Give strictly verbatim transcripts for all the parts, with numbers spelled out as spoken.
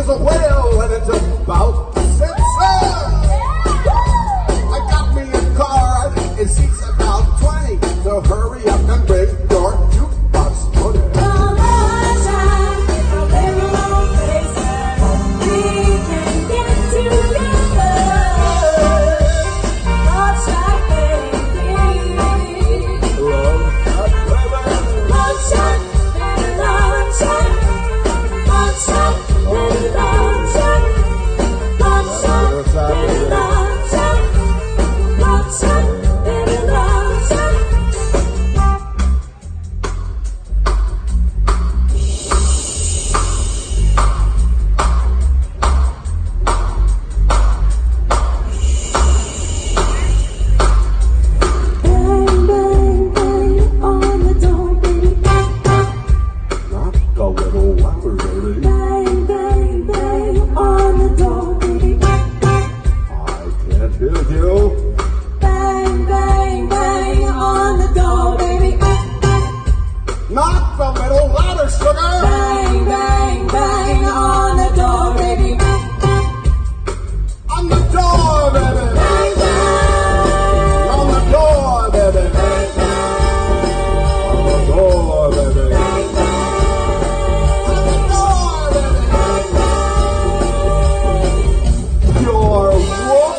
a whale and it's about to set sail. I got me a car, it seats about twenty, so hurry up and bring your jukebox money. Come on, shine, a little old place we can get together. Love shot, baby. Love shot, baby. Love shot, baby, love shot. Love shot, baby, love shot. Love shot, baby, love shot. Love shot, baby, love shot. Bang, bang, bang on the door, baby. Knock a little louder, baby. Bang, bang, bang on the door, baby. I can't hear you. Bang, bang, bang on the door, baby. Knock a little louder, sugar. Bang, bang, bang on the door, baby. On the door, baby. Bang, bang. On the door, baby. On the door, baby. On the door, baby. You're what?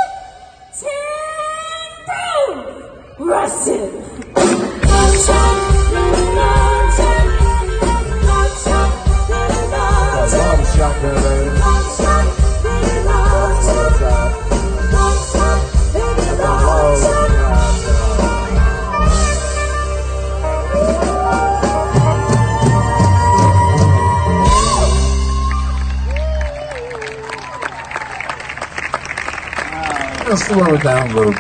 Ten, Russian. Love shot, baby, love shot. Love shot, baby, love shot. Love shot, baby. Love shot, baby, love shot. Love shot, baby, love shot. Let's slow it down a little bit.